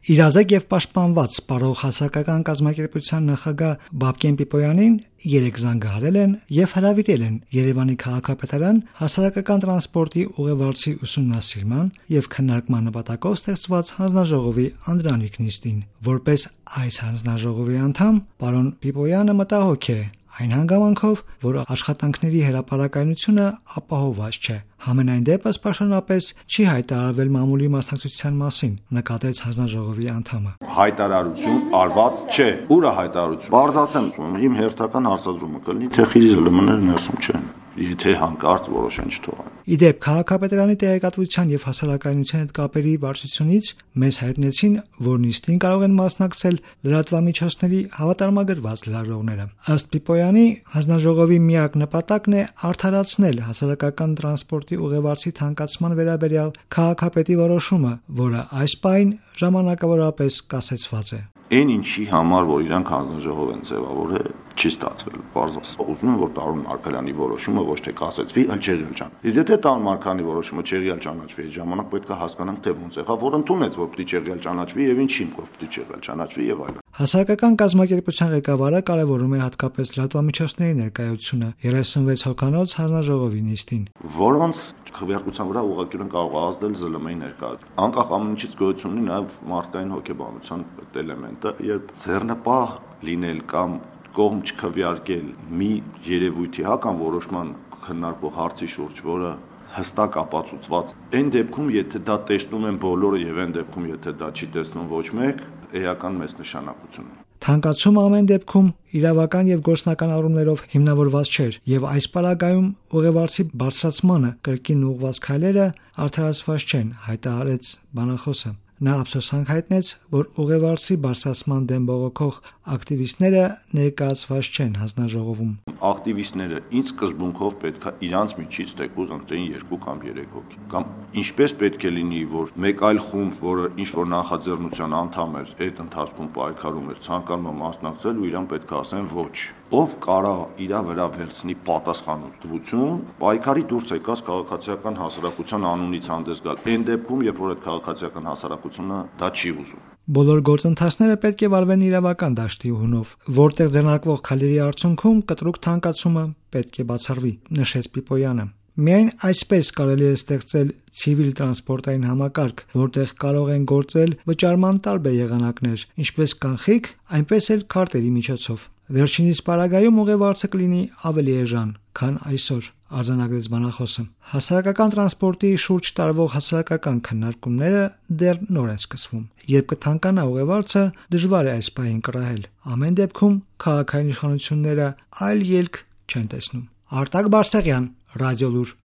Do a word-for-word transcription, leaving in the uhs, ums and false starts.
Իրազեկ եւ պաշտպանված Պարող հասարակական կազմակերպության նախագահ Բաբկեն Պիպոյանին երեք զանգահարել են եւ հրավիրել են Երևանի քաղաքապետարան հասարակական տրանսպորտի ուղևորցի ուսումնասիրման եւ քննարկման նպատակով ստեղծված հանձնաժողովի անդրանիկ նիստին։ Որպես այս հանձնաժողովի անդամ, պարոն Պիպոյանը մտահոգ է այն հանգամանքով, որ աշխատանքների հրապարակայնությունը ապահովված չէ։ Համենայն դեպս պաշտոնապես չի հայտարարվել մամուլի մասնակցության մասին, նկատեց հանձնաժողովի անդամը։ Հայտարարություն արված չէ։ Ուր է հայտարարություն։ Բարձ ասեմ, իմ հերթական հարցադրումը կլինի, թե խիզը լմները ներսում չեն։ Եթե հանկարծ որոշեն չթողան։ Իդեպ քաղաքապետարանի տեղեկատվության եւ հասարակայնության հետ կապերի բարձրությունից մեզ հայտնեցին, որ նիստին կարող են մասնակցել լրատվամիջոցների հավատարմագրված լրագրողները։ Ըստ Պիպոյանի, հանձնաժողովի միակ նպատակն է արդարացնել հասարակական տրանսպորտի ուղևորցի թանկացման վերաբերյալ քաղաքապետի որոշումը, որը այս պահին ժամանակավորապես կասեցված է։ Այն ինչի համար, որ իրանք հանձնաժողով են ձևավորել, չի ստացվել։ Պարզապես ուզում են, որ Տարոն Մարգարյանի որոշումը ոչ թե կասեցվի, այլ չեղյալ ճանաչվի։ Իսկ եթե Տարոն Մարգարյանի որոշումը չեղյալ ճանաչվի, այդ ժամանակ պետք է հասկանանք, թե ոնց եղավ, որ ընդունեց, որ պետք է չեղյալ ճանաչվի եւ ինչի հիմքով պետք է չեղյալ ճանաչվի եւ այլն։ Հասարակական կազմակերպության ղեկավարը կարևորում է հատկապես լրատվամիջոցների ներկայությունը երեսունվեց հոգանոց հանձնաժողովի նիստին, որոնց քվեարկության վրա ուղղակիորեն կարող է ազդել ԶԼՄ-ի ներկայությունը։ Անկախ ամեն ինչից գոյություն ունի նաեւ մարդկային հոգեբանության էլեմենտը, երբ ձեռնպահ լինել կամ կողմ չքվեարկել մի երևույթի հա կամ որոշման քննարկող հարցի շուրջ, որը հստակ ապացուցված, այն դեպքում, եթե դա տեսնում են բոլորը եւ այն դեպքում, եթե դա չի տեսնում ոչ մեկ, էական մեծ նշանակություն ունի։ Թանկացումը ամեն դեպքում իրավական եւ գործնական առումներով հիմնավորված չէր եւ այս պարագայում ուղևորցի բարձրացմանը կրկին ուղղված քայլերը արդարացված չեն, հայտարարեց բանախոսը։ Նա ափսոսանք հայտնեց, որ ուղևորցի բարձրացման դեմ բողոքող ակտիվիստները ներկայացված չեն հանձնաժողովում։ Ակտիվիստները ինչ սկզբունքով պետք է իրանց միջից թեկուզ ընտրեին երկու կամ երեք հոգի։ Կամ ինչպես պետք է լինի, որ մեկ այլ խումբ, որը ինչ որ նախաձեռնության անդամ էր, այդ ընթացքում պայքարում էր, ցանկանում է մասնակցել ու իրան պետք է ասեն ոչ։ Ով կարա իր վրա վերցնի պատասխանատվություն, պայքարի դուրս եկած քաղաքացիական հասարակության անունից հանդես գալ։ Այն դեպքում, երբ որ այդ քաղաքացիական հասարակությունը դա չի ուզում։ Բոլոր գործընթացները պետք է վարվեն իրավական դաշտի հունով, որտեղ ձեռնարկվող քայլերի արդյունքում կտրուկ թանկացումը պետք է բացառվի, նշեց Պիպոյանը։ Միայն այսպես կարելի է ստեղծել ցիվիլ տրանսպորտային համակարգ, որտեղ կարող են գործել վճարման տարբեր եղանակներ, ինչպես կանխիկ, այնպես էլ քարտերի միջոցով։ Վերջինիս պարագայում ուղևորցը կլինի ավելի էժան, քան այսօր, արձանագրեց բանախոսը։ Հասարակական տրանսպորտի շուրջ տարվող հասարակական քննարկումները դեռ նոր են սկսվում։ Երբ կթանկանա ուղևորցը, դժվար է այս պահին կռահել։ Ամեն դեպքում քաղաքային իշխանությունները այլ ելք չեն տեսնում։ Արտակ Բարսեղյան, Ռադիոլուր։